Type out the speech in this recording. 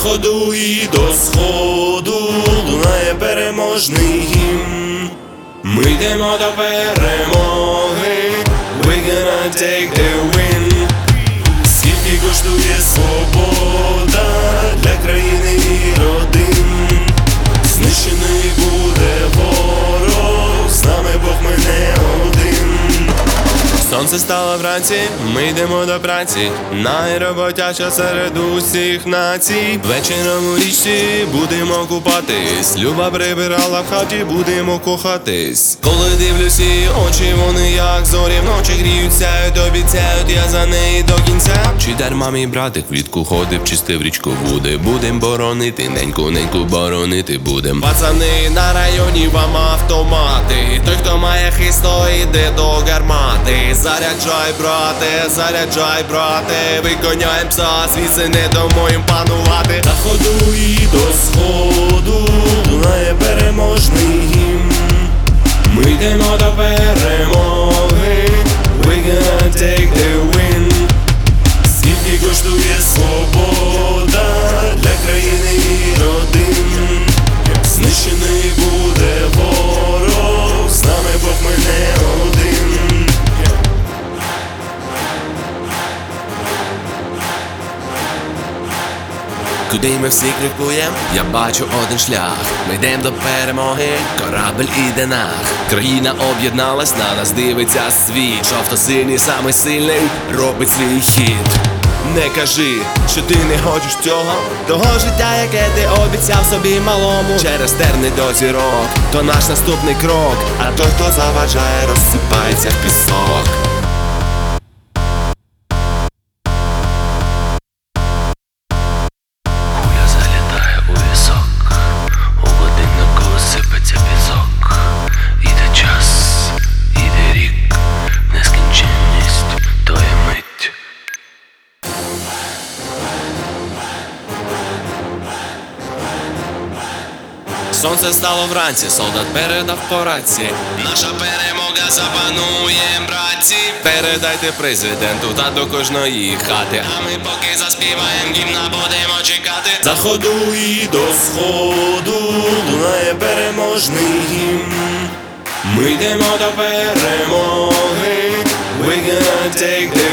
заходу і до сходу лунає переможний гімн. Ми йдемо до перемоги, we're gonna take the win. Скільки коштує свобода для країни і родин? Знищений буде ворог, з нами Бог, ми не один. Сонце стало вранці, ми йдемо до праці, найроботяча серед усіх націй. Вечором у річці будемо купатись, Люба прибирала в хаті, будемо кохатись. Коли дивлюсь її очі, вони як зорі вночі гріють, сяють, обіцяють, я за неї до кінця. Чи дарма мій братик влітку ходив, чистив річку води? Будем боронити, неньку боронити будем. Пацани на районі, вам автомати, той, хто має хист, той йде до гармати. Заряджай, брате, вигоняєм пса, звідси не дамо їм панувати. Заходу і до сходу лунає переможний гімн. Ми йдемо до перемоги, we're gonna take the win. Скільки коштує свобода для країни і родин? Знищений буде ворог, з нами Бог, ми не один. Куди ми всі крокуєм? Я бачу один шлях. Ми йдем до перемоги, корабль іде нах. Країна об'єдналась, на нас дивиться світ. Жовто-синій, самий сильний, робить свій хід. Не кажи, що ти не хочеш цього, того життя, яке ти обіцяв собі малому. Через терни до зірок, то наш наступний крок. А той, хто заважає, розсипається в пісок. Сонце стало вранці, солдат передав по рації. Наша перемога запанує, братці. Передайте президенту та до кожної хати, а ми поки заспіваєм гімна, будемо чекати. Заходу і до сходу лунає переможний гімн. Ми йдемо до перемоги, we're gonna take the